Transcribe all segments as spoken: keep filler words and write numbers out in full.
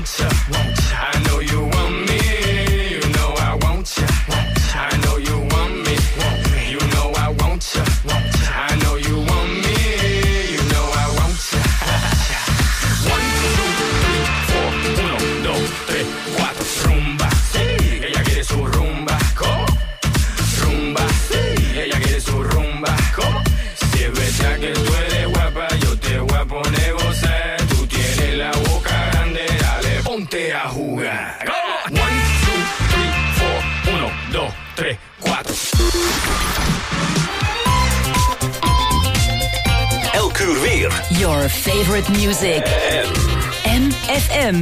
want ya. I know you want me. You know I want ya. I know you want me. You know I want ya. I know you want me. You know I want ya. One, two, three, four. Uno, dos, tres, cuatro. Rumba, sí. Ella quiere su rumba. ¿Cómo? Rumba, sí. Ella quiere su rumba. ¿Cómo? Si es verdad que tú eres guapa, yo te voy a poner gozar. Tú tienes la boca grande, dale, ponte a jugar. ¿Cómo? One, two, three, four. Uno, dos, tres, cuatro. Elk uur weer. Your favorite music. M F M.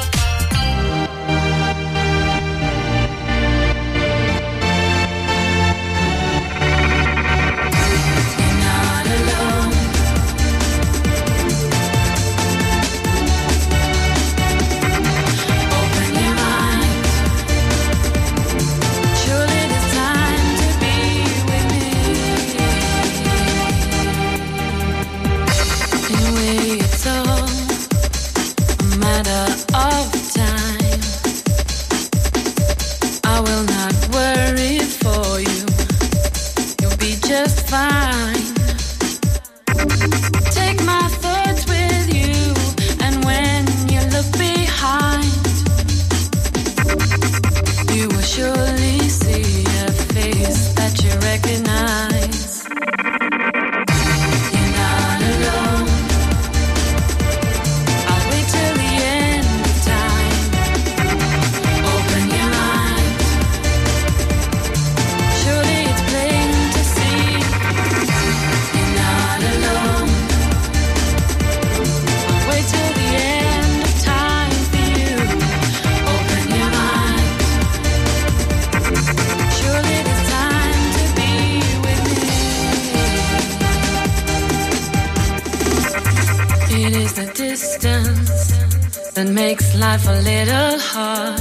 That makes life a little hard.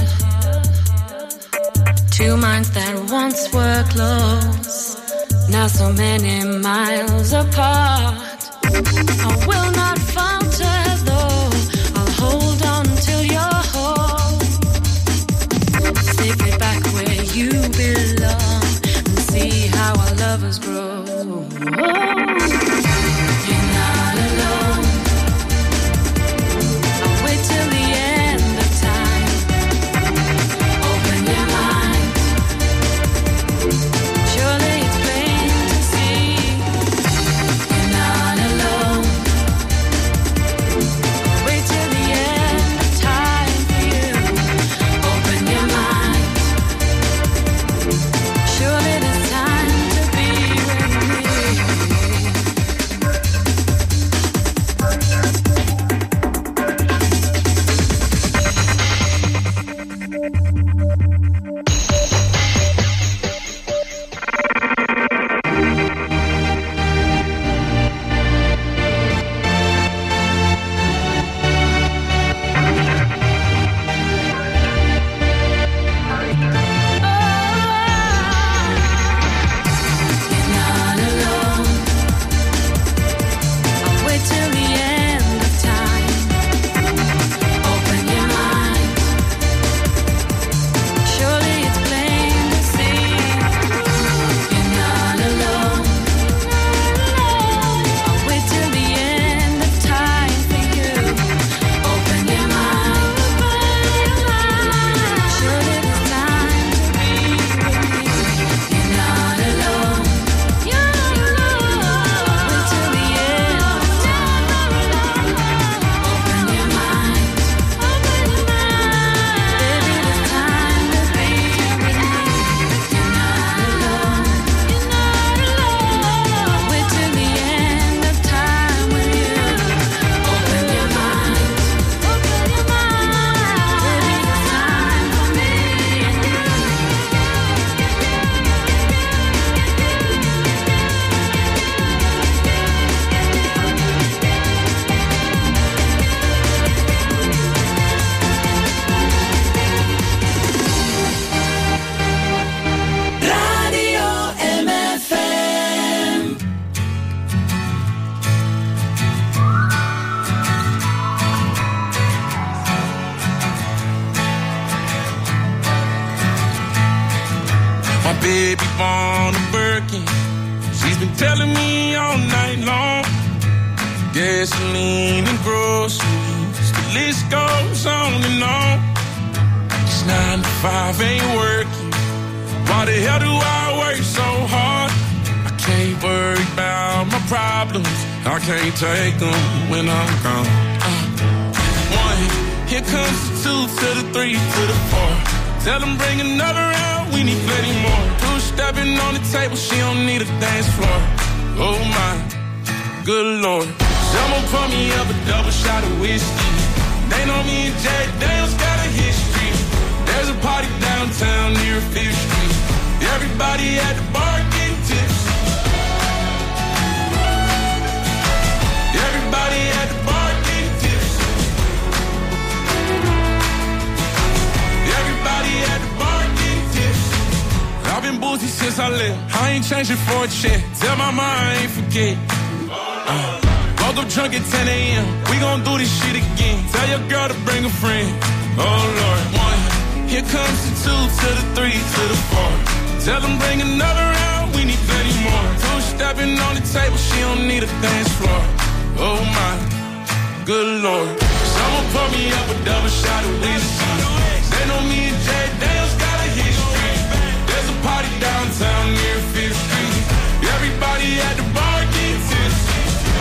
Two minds that once were close, now so many miles apart. I will not falter though, I'll hold on till you're home, safely back where you belong, and see how our lovers grow. You're not alone. baby born a Birkin. She's been telling me all night long. Gasoline and groceries, the list goes on and on. This nine to five ain't working. Why the hell do I work so hard? I can't worry about my problems. I can't take them when I'm gone. Uh, one, here comes the two to the three to the four. Tell them bring another round, we need plenty more. Two stepping on the table, she don't need a dance floor. Oh my, good Lord. Someone pour me up a double shot of whiskey. They know me and Jack Daniels got a history. There's a party downtown near Fifth Street. Everybody at the bar getting tipsy. Everybody at the bar getting tipsy. Everybody at the bar getting tipsy. I've been boozy since I left. I ain't changing for a check. Tell my mom I ain't forget. Uh, woke up drunk at ten a.m. We gon' do this shit again. Tell your girl to bring a friend. Oh Lord, one. Here comes the two to the three to the four. Tell them bring another round, we need plenty more. Two stepping on the table, she don't need a dance floor. Oh my, good Lord. Someone pour me up a double shot of whiskey. They know me and Jay Daniels got a history. There's a party downtown near Fifth Street. Everybody at the bar getting tipsy.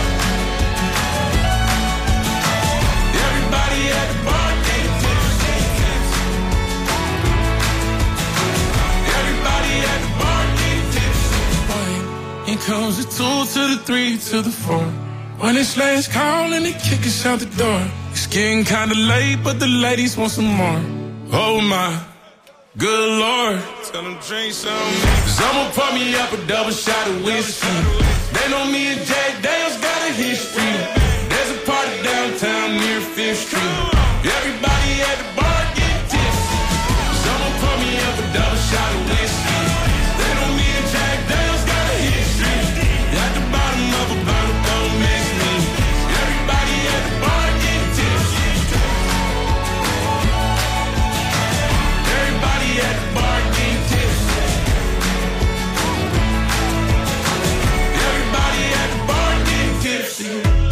Everybody at the bar getting tipsy. Everybody at the bar getting tipsy. Here comes the two to the three to the four. When it's last call and they kick us out the door. It's getting kinda late, but the ladies want some more. Oh my, good Lord. Tell them drink some. Someone pour me up a double shot of whiskey. They know me and Jack Daniels got a history. There's a party downtown near Fifth Street. Everybody at the bar get tipsy. Someone pour me up a double shot of whiskey. They know me and Jack Daniels got a history. At the bottom of a bottle, don't miss me. Everybody at the bar get tipsy. Everybody at the bar get tipsy. Everybody at the bar get tipsy.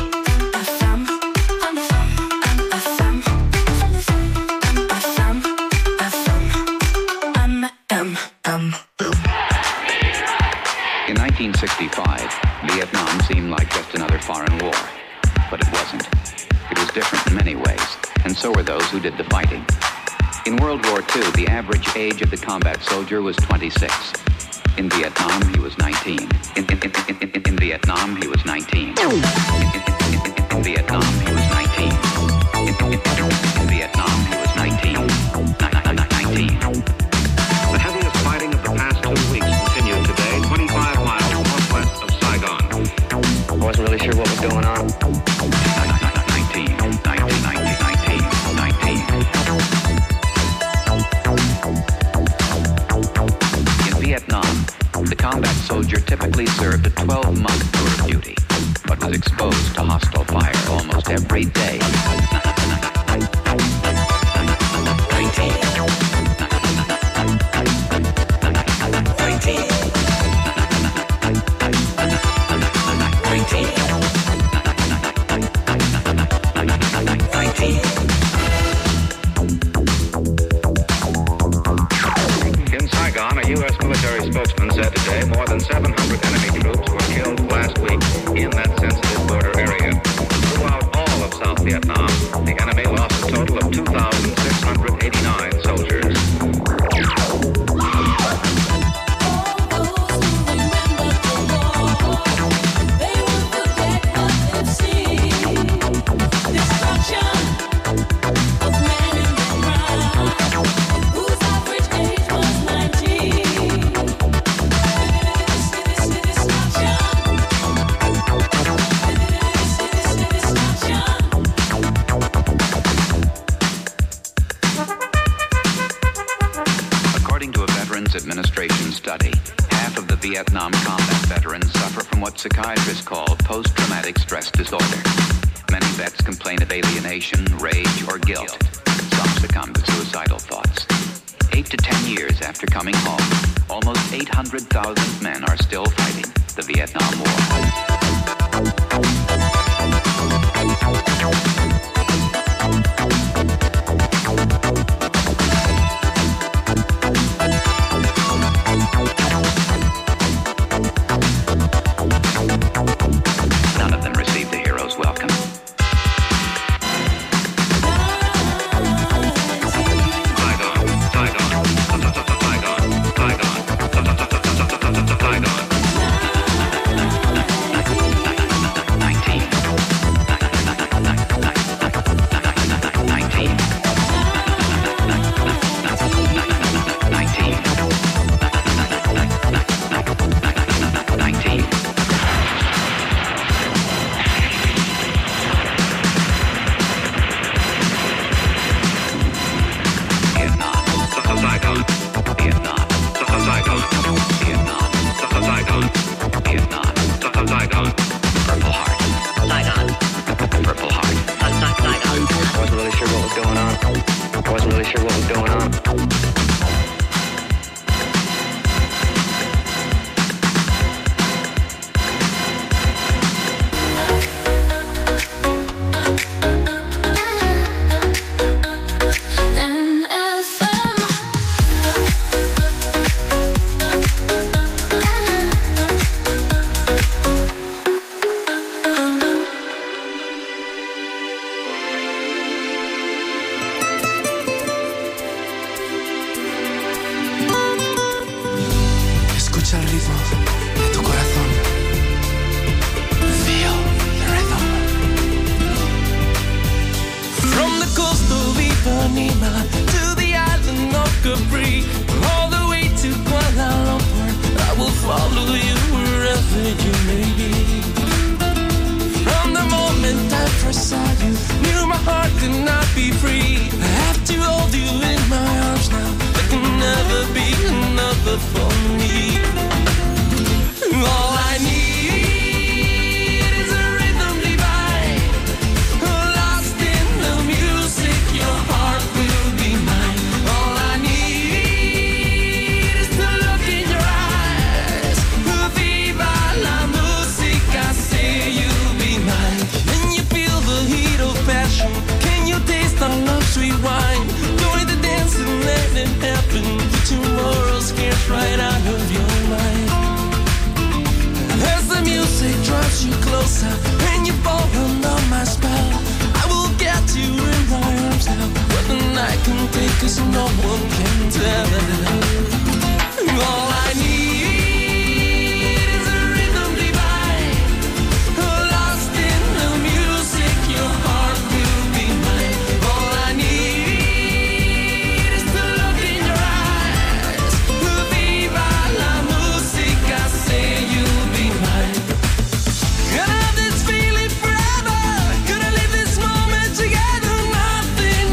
In nineteen sixty-five, Vietnam seemed like just another foreign war. But it wasn't. It was different in many ways, and so were those who did the fighting. In World War Two, the average age of the combat soldier was twenty-six. In Vietnam, he was nineteen. In, in, in, in, in, in Vietnam, he was nineteen. In, in, in, in, in Vietnam, he was nineteen. In, in, in, in Vietnam, he was nineteen. nineteen. The heaviest fighting of the past two weeks continued today, twenty-five miles northwest of Saigon. I wasn't really sure what was going on. nineteen, nineteen, nineteen, nineteen, nineteen. In Vietnam, the combat soldier typically served a twelve-month tour of duty, but was exposed to hostile fire almost every day. nineteen. In Saigon, a U S military spokesman said today more than seven hundred enemy troops were killed last week in that sensitive border area. Throughout all of South Vietnam, the enemy lost a total of two thousand six hundred eighty-nine soldiers. Administration study, half of the Vietnam combat veterans suffer from what psychiatrists call post-traumatic stress disorder. Many vets complain of alienation, rage, or guilt. Some succumb to suicidal thoughts. Eight to ten years after coming home, almost eight hundred thousand men are still fighting the Vietnam War. None of them received the hero's welcome.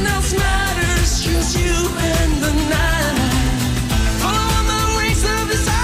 You and the night, follow on the wings of desire.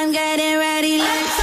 I'm getting ready, let's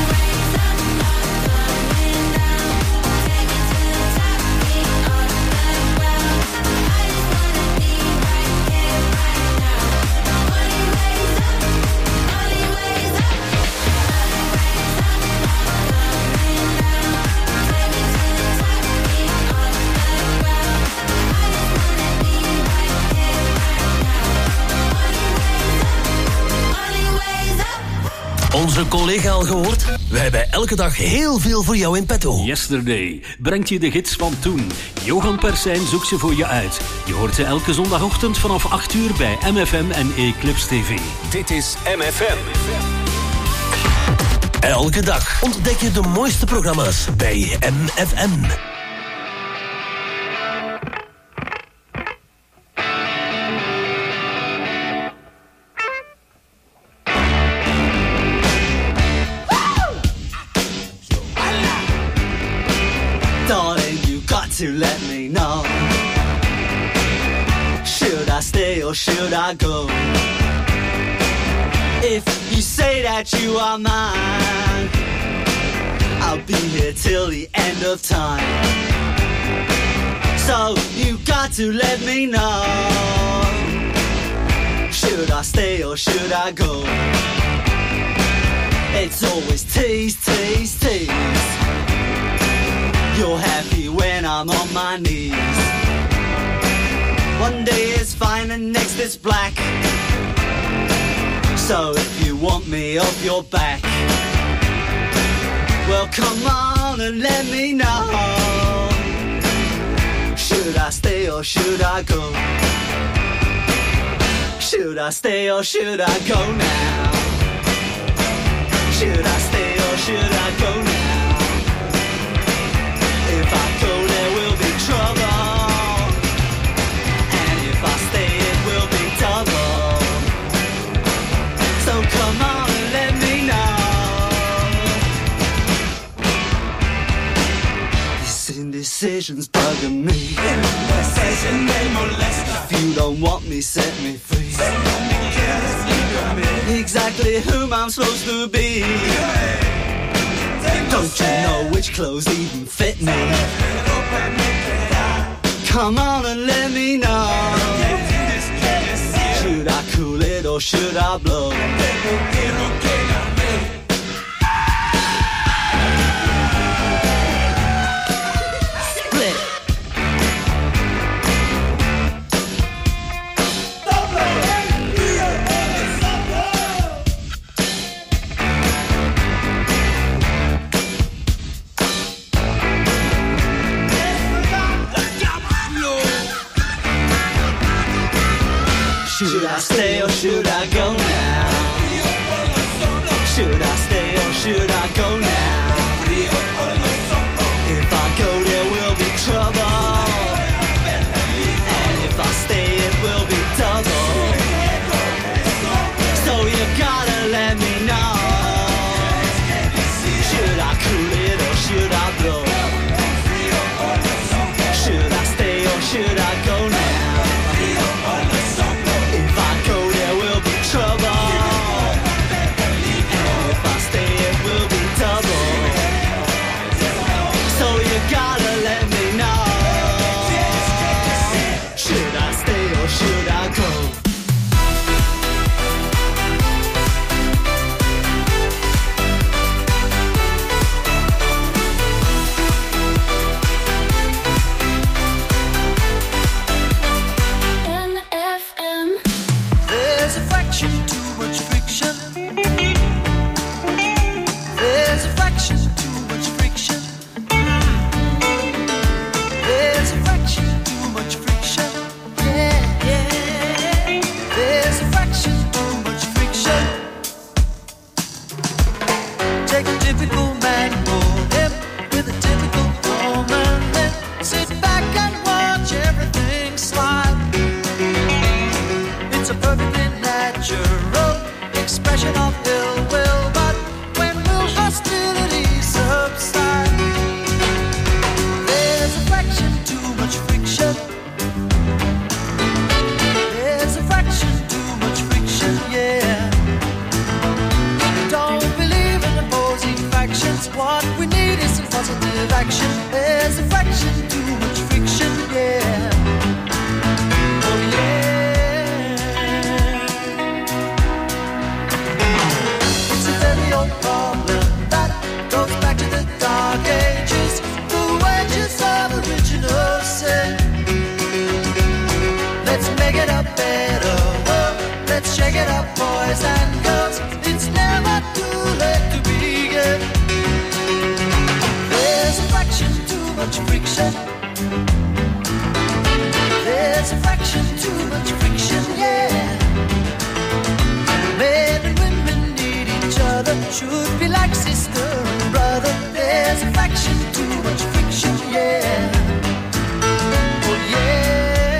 Onze collega al gehoord? We hebben elke dag heel veel voor jou in petto. Yesterday brengt je de gids van toen. Johan Persijn zoekt ze voor je uit. Je hoort ze elke zondagochtend vanaf acht uur bij M F M en Eclipse T V. Dit is M F M. Elke dag ontdek je de mooiste programma's bij M F M. To let me know, should I stay or should I go? If you say that you are mine, I'll be here till the end of time. So you got to let me know, should I stay or should I go? It's always tease, tease, tease. You're happy when I'm on my knees. One day is fine and next is black. So if you want me off your back, well come on and let me know, should I stay or should I go? Should I stay or should I go now? Should I stay or should I go now? If I go, there will be trouble, and if I stay, it will be double. So come on and let me know. This indecision's bugging me. Indecision, they molest us. If you don't want me, set me free. Exactly whom I'm supposed to be. Don't you know which clothes even fit me? Come on and let me know, should I cool it or should I blow? Split. Should I stay or should I go now? Should I stay or should I go now? If I go, there will be trouble, and if I stay, it will be double. So you gotta let me know, should I cool it or should I blow? Should I stay or should I go now? fraction, there's a fraction, too much friction, yeah. Oh yeah. It's a very old problem that goes back to the dark ages, the wages of original sin. Let's make it a better world, let's shake it up, boys and girls. It's never too late to begin. There's a fraction, too much friction. There's a fraction, too much friction, yeah. Men and women need each other, should be like sister and brother. There's a fraction, too much friction, yeah. Oh yeah.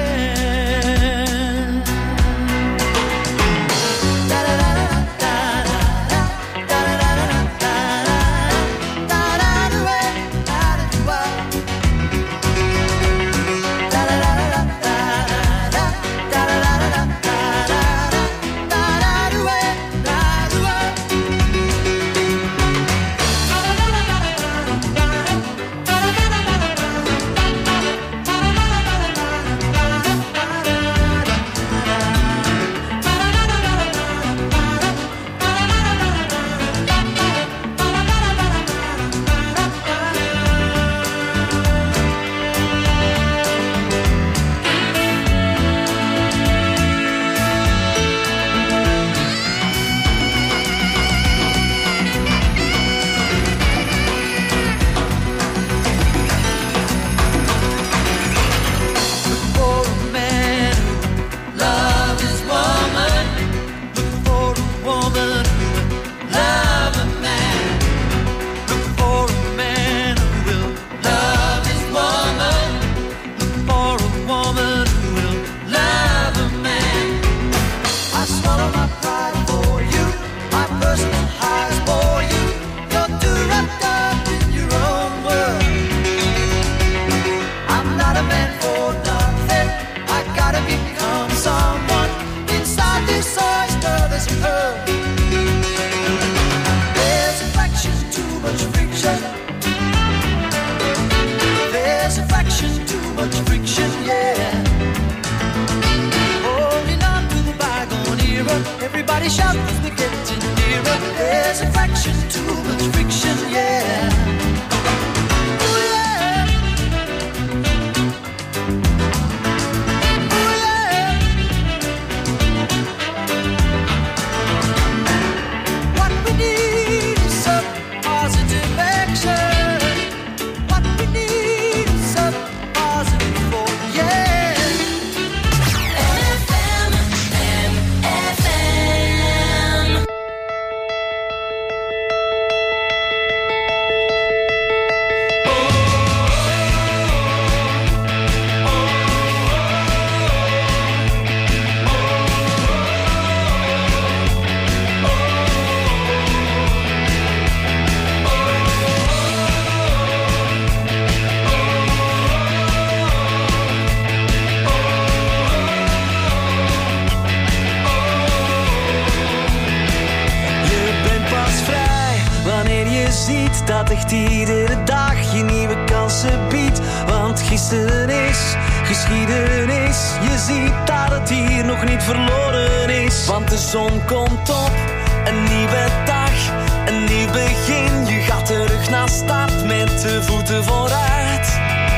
Dat echt iedere dag je nieuwe kansen biedt. Want gisteren is geschiedenis. Je ziet dat het hier nog niet verloren is. Want de zon komt op, een nieuwe dag, een nieuw begin. Je gaat terug naar start met de voeten vooruit.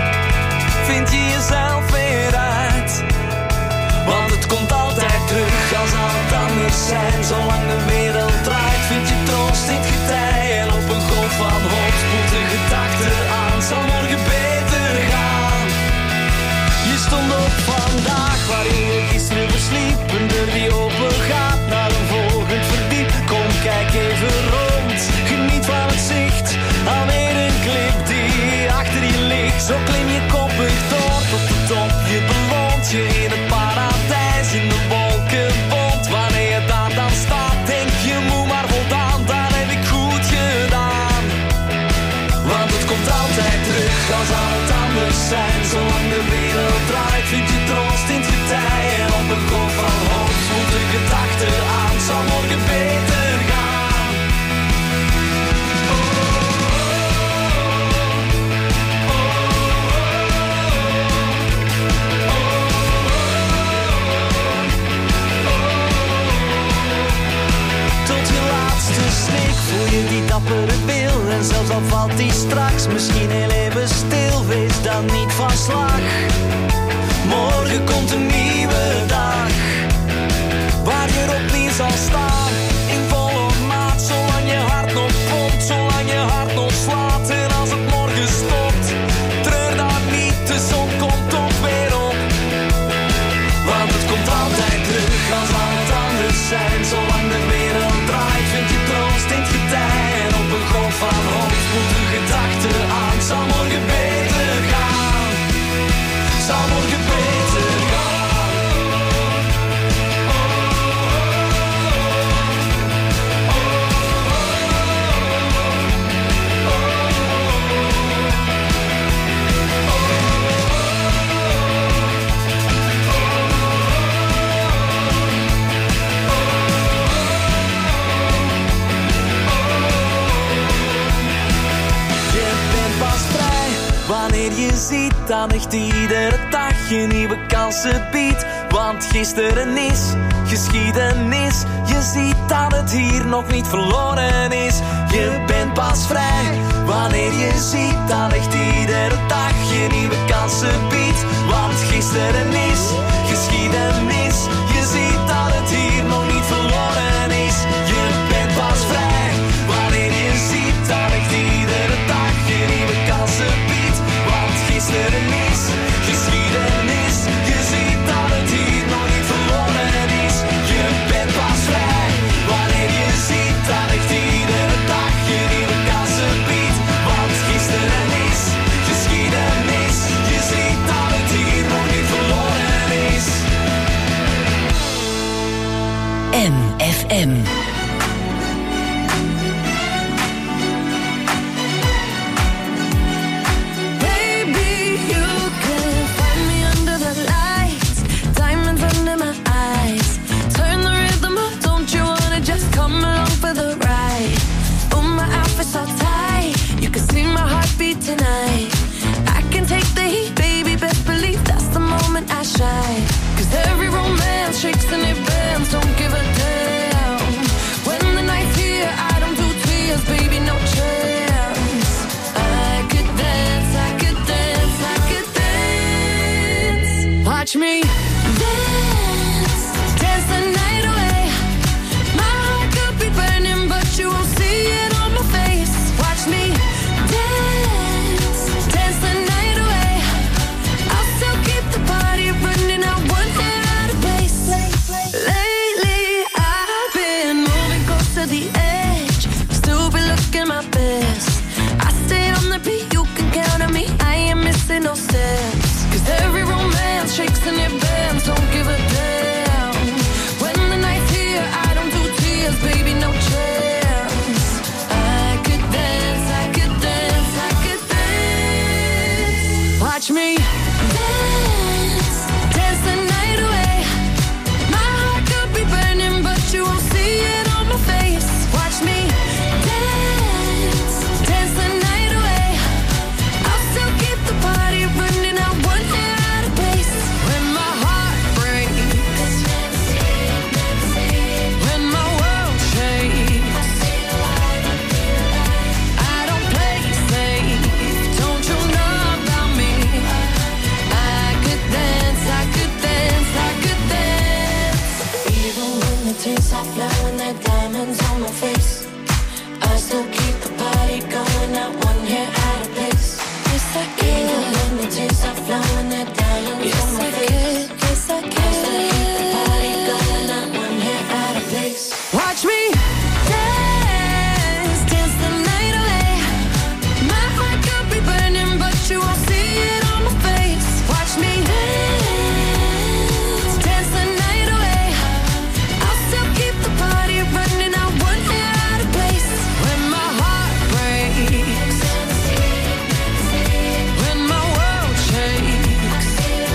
Vind je jezelf weer uit. Want het komt altijd terug als al het anders zijn. Zolang de wereld draait vind je troost in het getij. En op een golf van hoop spoelt de gedachte aan. Zal morgen beter gaan. Je stond op vandaag waarin je gisteren versliep. Een deur die open gaat naar een volgend verdiep. Kom kijk even rond, geniet van het zicht. Alweer een klip die achter je ligt. Zo klim je koppig door tot de top. Je beloont je in het paradijs in de wolkenbond. Wanneer je daar dan staat denk je moe maar voldaan. Dat heb ik goed gedaan. Want het komt altijd terug als al het anders zijn. Zolang de wereld draait vind je troost in het getij. En op een golf van hoop voelt de gedachte aan. Zal morgen beter gaan. Oh, oh, oh, oh. schrik, voel je die dappere wil. En zelfs al valt die straks misschien heel even stil, wees dan niet van slag. Morgen komt een nieuwe dag, waar je opnieuw zal staan. In volle maat, zolang je hart nog pompt, zolang je hart nog slaat. En als het morgen stopt, treur dan niet, de zon komt toch weer op. Want het komt altijd terug, als al het anders zijn. Zolang de wereld draait, vind je troost in het getij. En op een golf van hoop voelt de gedachte aan. Zal morgen beter gaan, zal morgen beter gaan. Wanneer je ziet dat echt iedere dag je nieuwe kansen biedt. Want gisteren is geschiedenis. Je ziet dat het hier nog niet verloren is. Je bent pas vrij wanneer je ziet dat echt iedere dag je nieuwe kansen biedt. Want gisteren is geschiedenis. Je ziet dat het hier nog niet verloren is. Je bent pas vrij wanneer je ziet dat echt iedere dag je nieuwe kansen biedt. Gisteren is geschiedenis. Je ziet dat het hier nog niet verloren is. Je bent pas vrij wanneer je ziet dat echt iedere dag je nieuwe kansen biedt. Want gisteren is geschiedenis. Je ziet dat het hier nog niet verloren is. M F M. Tonight I can take the heat, baby, best believe that's the moment I shine. Cause every romance shakes and it bends, don't give a damn. When the night's here, I don't do tears, baby, no chance. I could dance, I could dance, I could dance. Watch me dance, dance the night away. My heart could be burning, but you won't see it on my face. Watch me no steps. Cause every romance shakes and it bends, don't give a damn. When the night's here, I don't do tears, baby, no chance. I could dance, I could dance, I could dance. Watch me dance, dance the night away. My heart could be burning, but you won't see it on my face. Watch me dance, dance the night away. I'll still keep the party running, I want it out of place. When my heart breaks, when my world shakes, I don't play safe, don't you know about me? I could dance, I could dance, I could dance. Even when the tears are flowing, they're diamonds on my face, I still keep the party going, not one hair out of place. Yes, I can. Even when the tears are flowing, they're diamonds yes, on my I face. Can. Yes, I can. I still keep the party going, not one hair out of place. Watch me dance, dance the night away. My heart could be burning, but you won't see it on my face. Watch me dance, dance the night away. I'll still keep the party running, not one hair out of place. When my heart breaks, when my world shakes,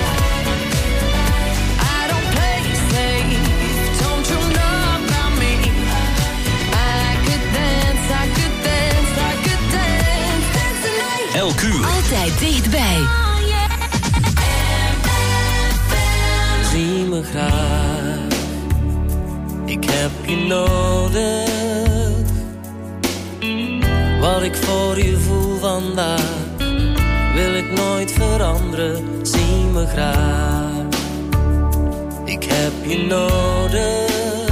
I don't play safe, don't you know about me? I could dance, I could dance, I could dance, dance the night. Elk uur. Altijd dichtbij. Zie me graag, ik heb je nodig. ik voor je voel vandaag wil ik nooit veranderen, zie me graag. Ik heb je nodig.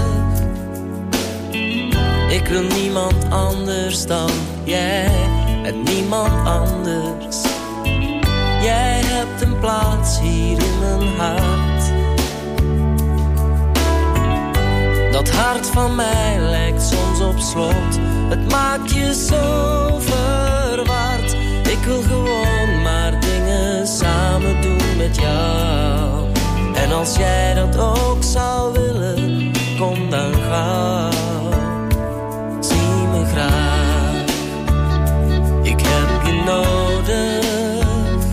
Ik wil niemand anders dan jij en niemand anders. Jij hebt een plaats hier in mijn hart. Dat hart van mij lijkt soms op slot. Het maakt je zo verward. Ik wil gewoon maar dingen samen doen met jou. En als jij dat ook zou willen, kom dan gauw. Zie me graag. Ik heb je nodig.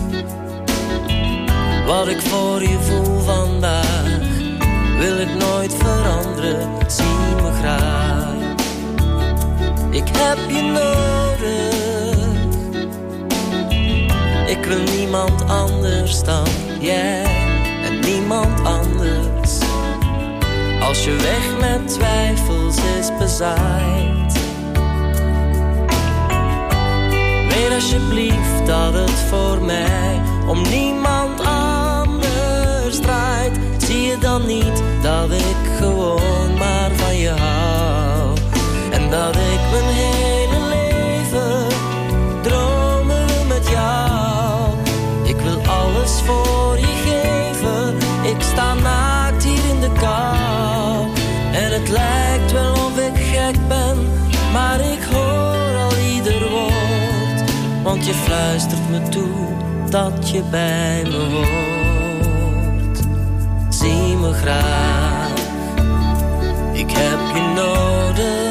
Wat ik voor je voel vandaag wil ik nooit veranderen, zie me graag. Ik heb je nodig. Ik wil niemand anders dan jij en niemand anders. Als je weg met twijfels is bezaaid, weet alsjeblieft dat het voor mij om niemand anders draait. Zie je dan niet dat ik gewoon maar van je hou? En dat ik mijn hele leven dromen wil met jou. Ik wil alles voor je geven. Ik sta naakt hier in de kou. En het lijkt wel of ik gek ben, maar ik hoor al ieder woord. Want je fluistert me toe dat je bij me hoort. Zie me graag. Ik heb je nodig.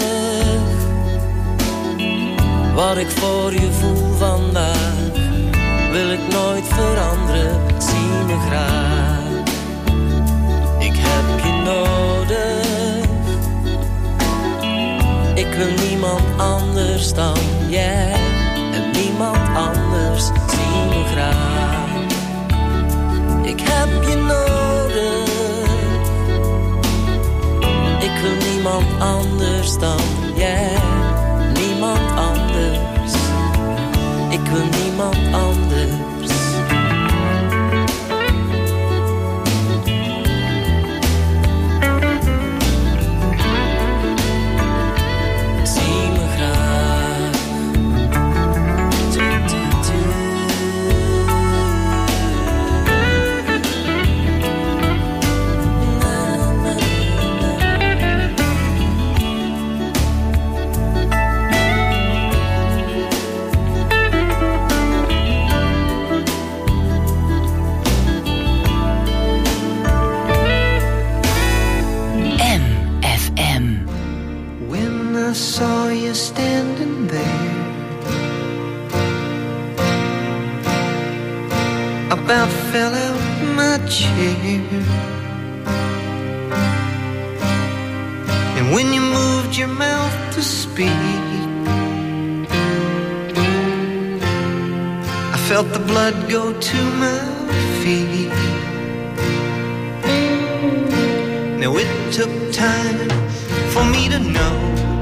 Wat ik voor je voel vandaag wil ik nooit veranderen, zie me graag. Ik heb je nodig. Ik wil niemand anders dan jij en niemand anders, zie me graag. Ik heb je nodig. Ik wil niemand anders dan jij, niemand anders. Ik wil niemand anders. Zie me graag. Du, du, du. Na, na, I saw you standing there, about fell out my chair. And when you moved your mouth to speak, I felt the blood go to my feet. Now it took time for me to know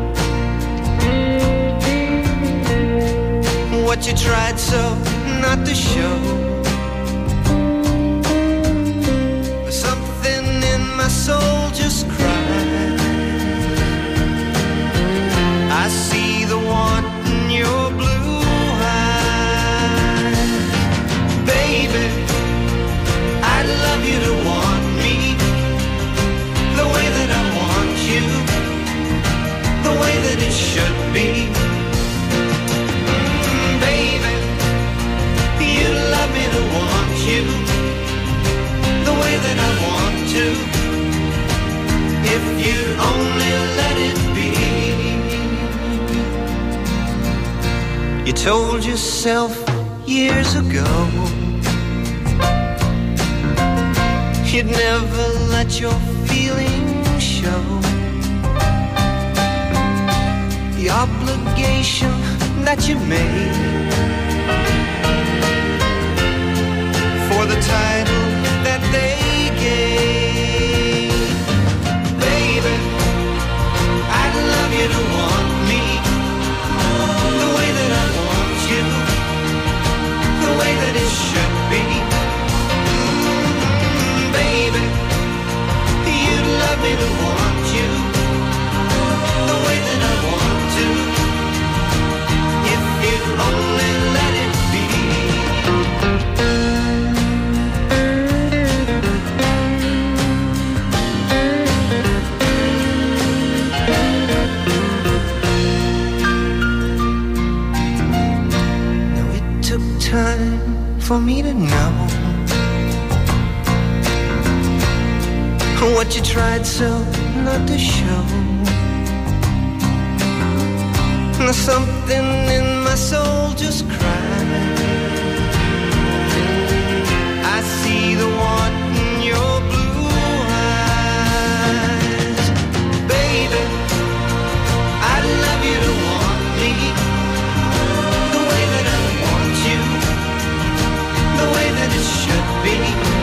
what you tried so not to show. Something in my soul just cried. I see the want in your blue eyes. Baby, I'd love you to want me the way that I want you, the way that it should be. You, the way that I want to, if you'd only let it be. You told yourself years ago you'd never let your feelings show. The obligation that you made for the title that they gave. Baby, I'd love you to want me the way that I for me to know what you tried so not to show. Something in my soul just cried. I see the want in your blue eyes. Baby, I'd love you to want me the way that I want you, the way that it should be.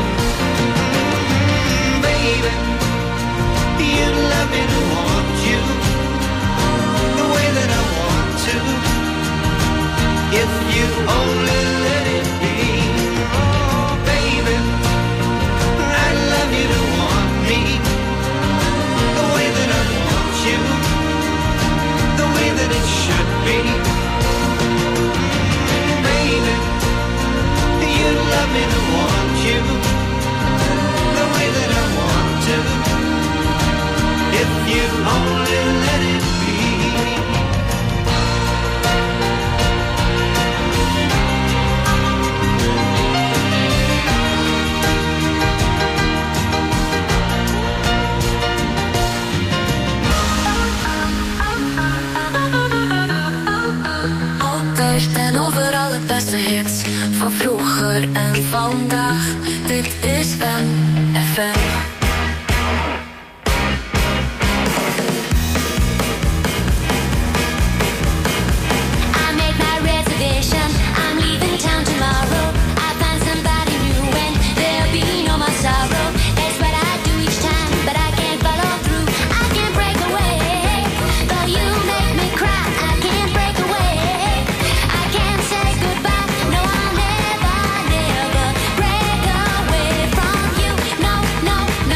Mm-hmm, baby, you'd love me to want you the way that I want to, if you only let it be. Oh, baby, I'd love you to want me the way that I want you, the way that it should be. Mm, baby, you'd love me to want you the way that I want to, if you only let it be. En overal het beste hits van vroeger en vandaag. Dit is M F M. No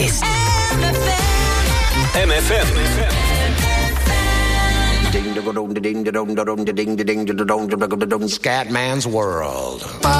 is M F M. Scatman's World.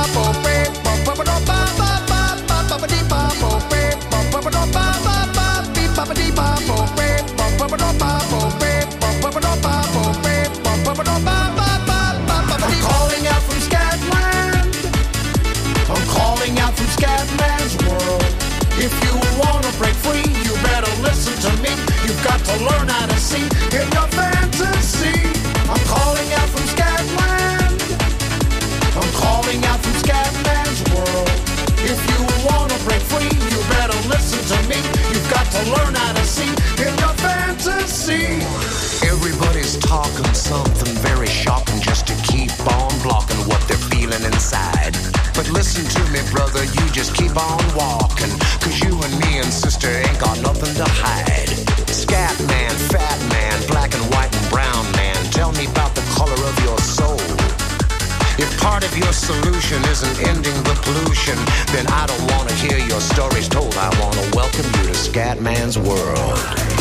I'm calling out from Scatland. I'm calling out from Scatman's World. If you wanna break free, you better listen to me. You've got to learn how to see in your fantasy. I'm calling out from Scatland. I'm calling out from Scatman's World. If you wanna break free, you better listen to me. You've got to learn how to see in your fantasy. Everybody's talking something very shocking just to keep on blocking what they're feeling inside. But listen to me, brother, you just keep on walking, cause you and me and sister ain't got nothing to hide. Scat man, fat man, black and white and brown man, tell me about the color of your soul. If part of your solution isn't ending the pollution, then I don't want to hear your stories told. I want to welcome you to Scatman's World.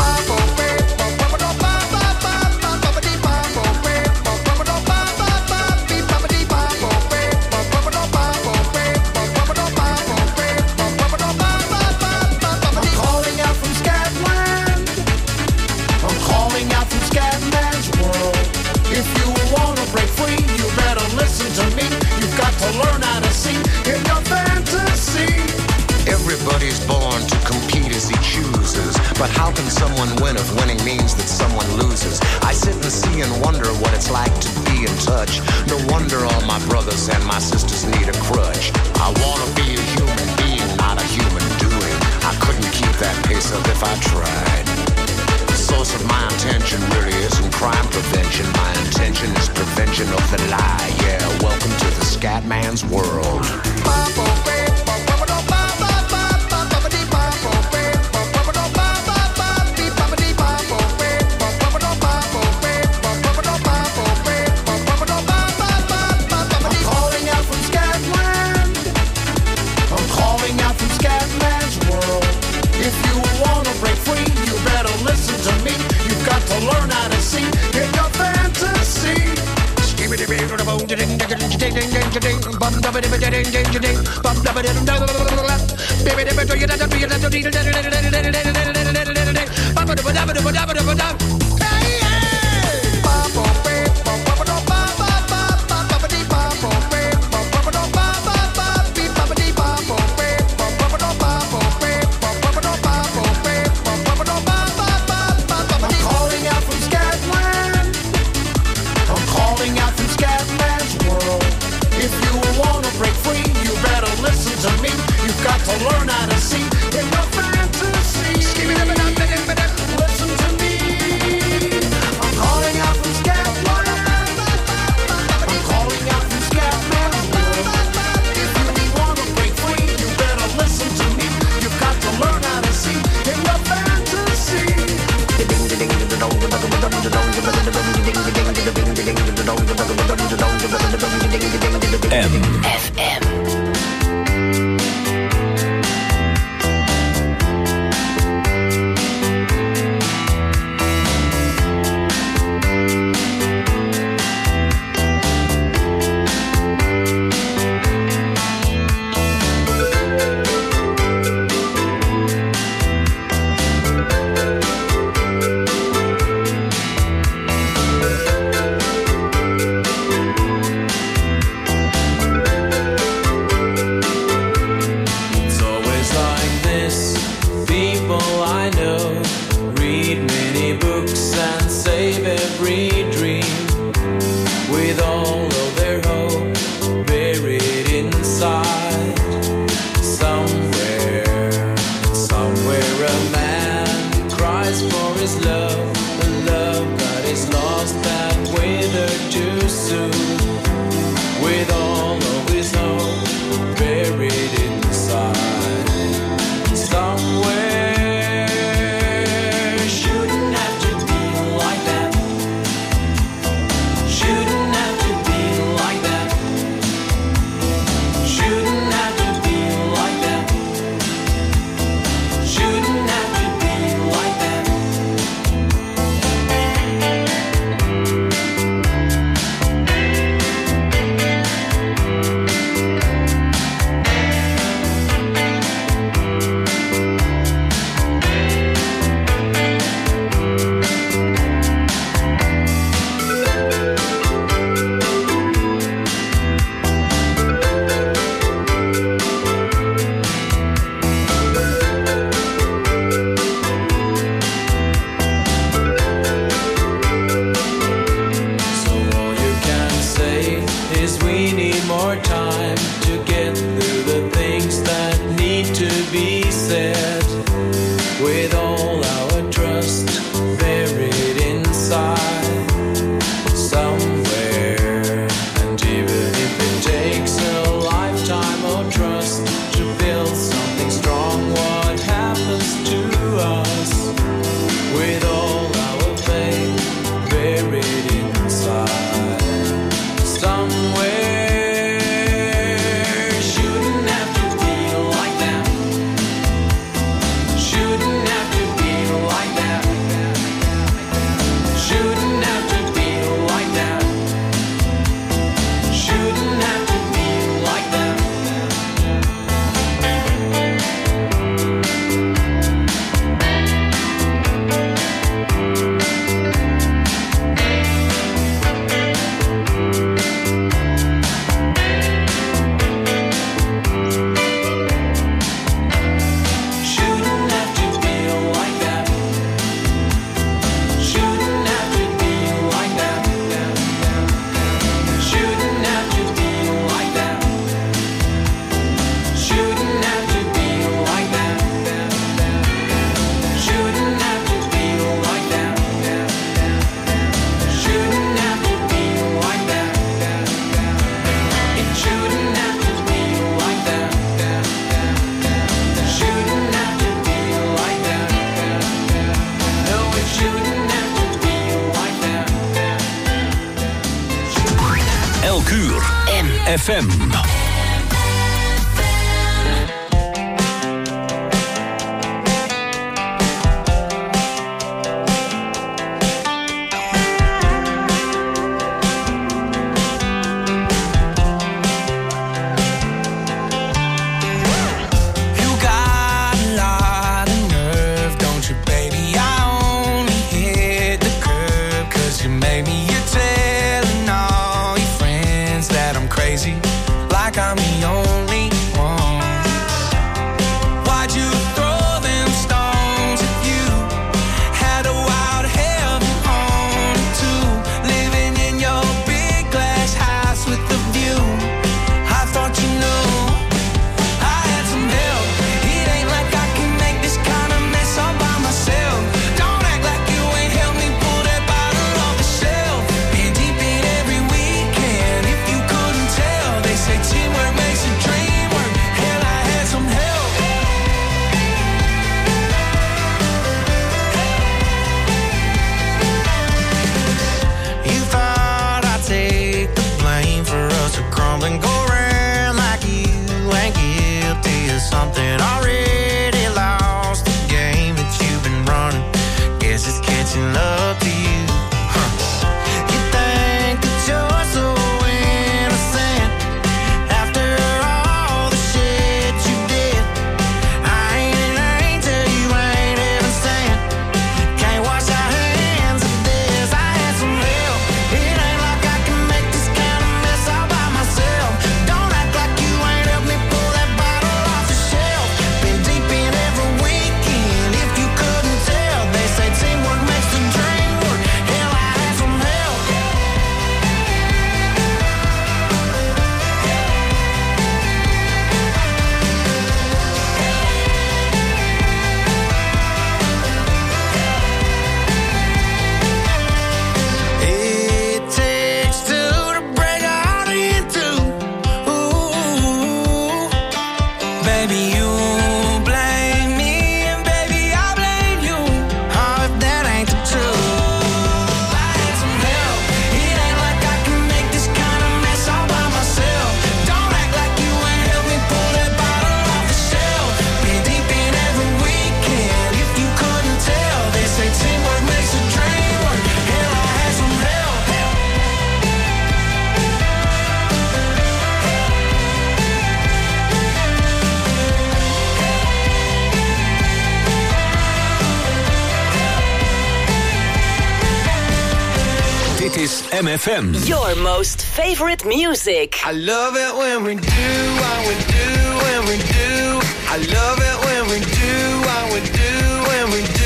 Learn how to see in your fantasy. Everybody's born to compete as he chooses, but how can someone win if winning means that someone loses? I sit and see and wonder what it's like to be in touch. No wonder all my brothers and my sisters need a crutch. I wanna be a human being, not a human doing. I couldn't keep that pace up if I tried. The source of my intention really isn't crime prevention. My intention is prevention of the lie. Yeah, welcome to the Scatman's World. Learn how to see in your fantasy. Learn how to see in your fantasy. Listen to me. F M. M F M. Your most favorite music. I love it when we do what we do when we do. I love it when we do what we do when we do.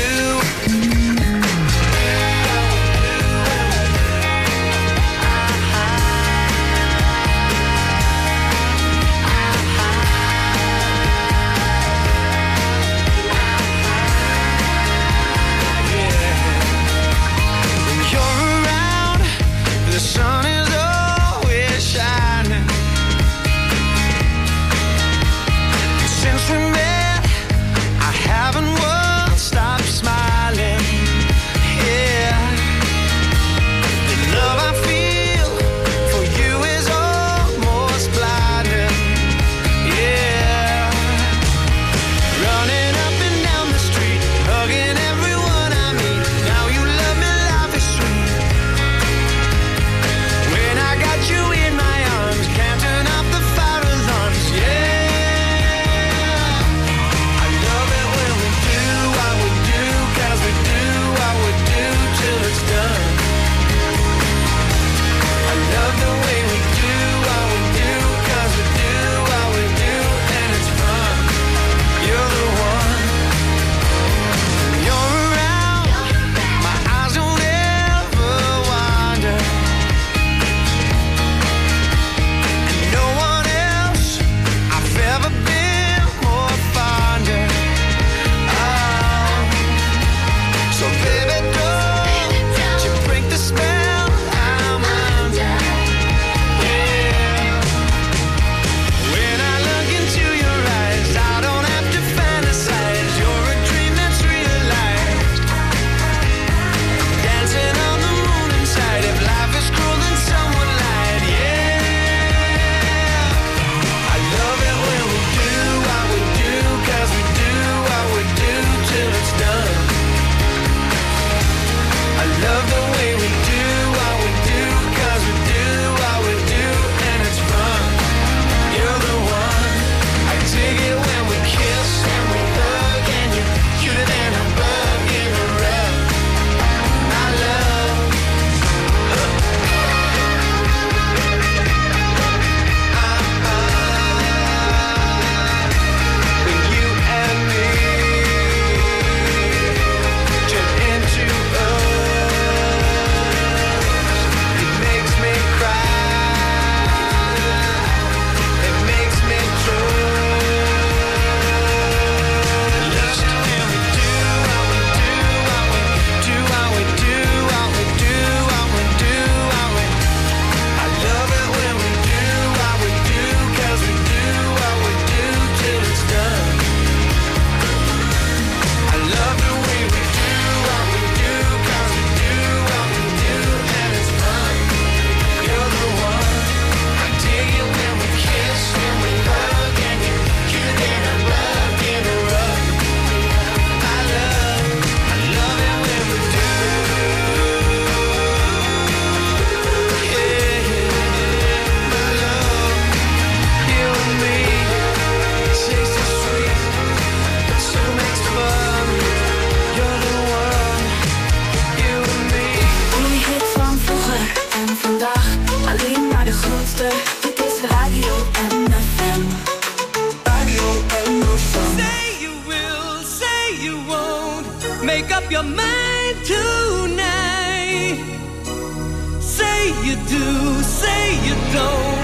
Sun is always shining. Since we met your mind tonight. Say you do, say you don't.